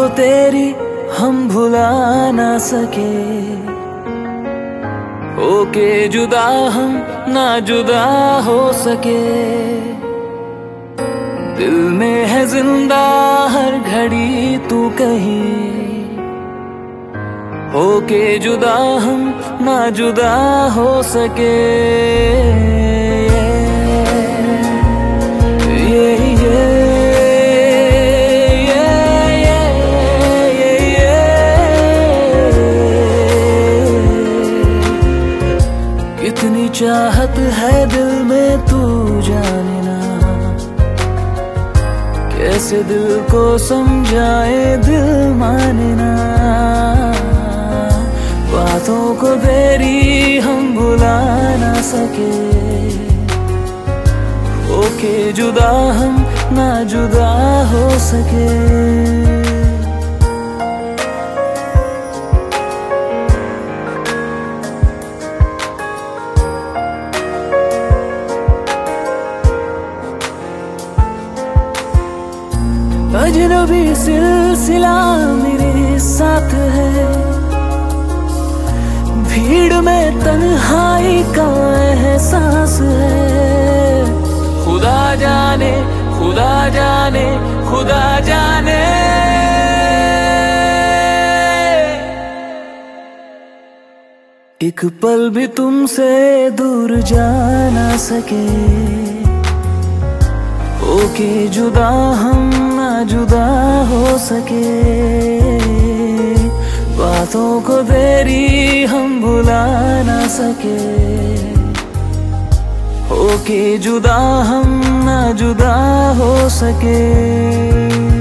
को तेरी हम भुला ना सके, होके जुदा हम ना जुदा हो सके। दिल में है जिंदा हर घड़ी तू कहीं, होके जुदा हम ना जुदा हो सके। कितनी चाहत है दिल में तू जाने ना, कैसे दिल को समझाए दिल माने ना। बातों को तेरी हम भुला ना सके, होके जुदा हम ना जुदा हो सके। अजनबी सिलसिला मेरे साथ है, भीड़ में तन्हाई का एहसास है। खुदा जाने खुदा जाने खुदा जाने, एक पल भी तुमसे दूर जा ना सके, होके जुदा हम ना जुदा हो सके। बातों को तेरी हम भुला ना सके, होके जुदा हम ना जुदा हो सके।